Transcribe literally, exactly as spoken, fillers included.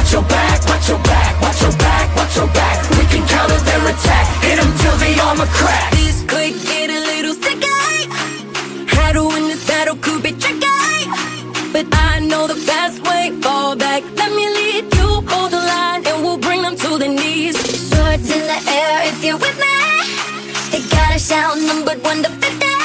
watch your back, watch your back, watch your back, watch your back. We can counter their attack, hit them till the armor cracks. These quick get a little sticky. How to win this battle could be tricky, but I know the best way. Fall back, let me lead you, hold the line, and we'll bring them to their knees. Swords in the air if you're with me. They gotta shout numbered one to fifty.